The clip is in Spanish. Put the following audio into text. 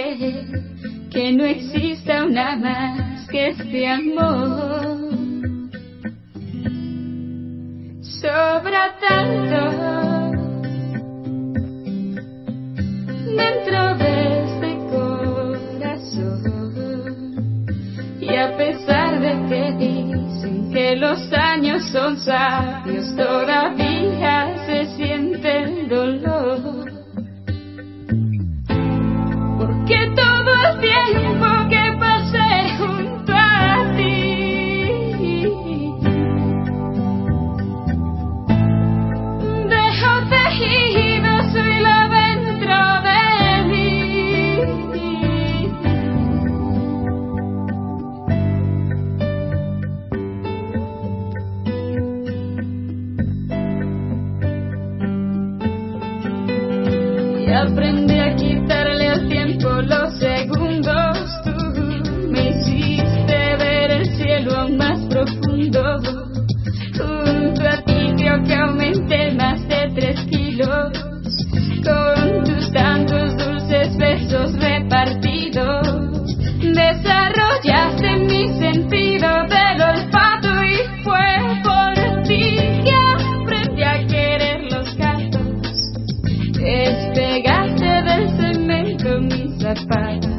creer que no exista una más que este amor. Sobra tanto dentro de este corazón, y a pesar de que dicen que los años son sabios, todavía se siente el dolor. Porque todo el tiempo que pasé junto a ti dejo tejido su hilo dentro de mí. Y aprendí a quitarle al tiempo los segundos. Tú me hiciste ver el cielo aún más profundo. Junto a ti creo que aumenté más de 3 kilos con tus tantos dulces besos repartidos. Desarrollaste mi sentido del olfato y fue por ti que aprendí a querer los gatos. Despegaste del cemento mis zapatos.